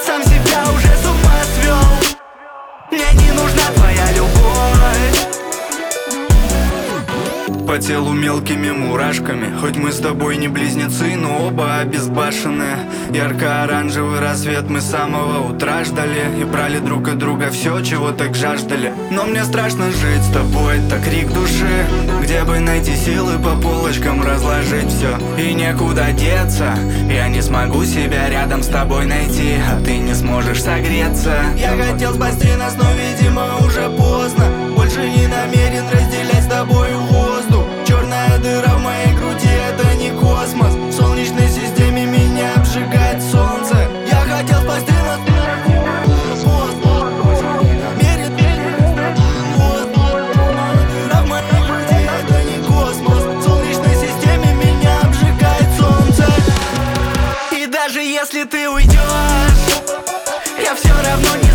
сам себя уже с ума свел. Мне не нужна твоя любовь. По телу мелкими мурашками. Хоть мы с тобой не близнецы, но оба обезбашенные. Ярко-оранжевый рассвет мы с самого утра ждали и брали друг от друга все, чего так жаждали. Но мне страшно жить с тобой, это крик души. Где бы найти силы по полочкам разложить все. И некуда деться. Я не смогу себя рядом с тобой найти, а ты не сможешь согреться. Я хотел спасти нас, но видимо уже поздно. Больше не намерен разделять с тобой воздух. Черная дыра в моей груди, это не космос. В солнечной системе меня обжигает солнце. Я хотел спасти нас, намерен воздух. Дыра в моей груди, это не космос. В солнечной системе меня обжигает солнце. И даже если ты уйдешь, я все равно не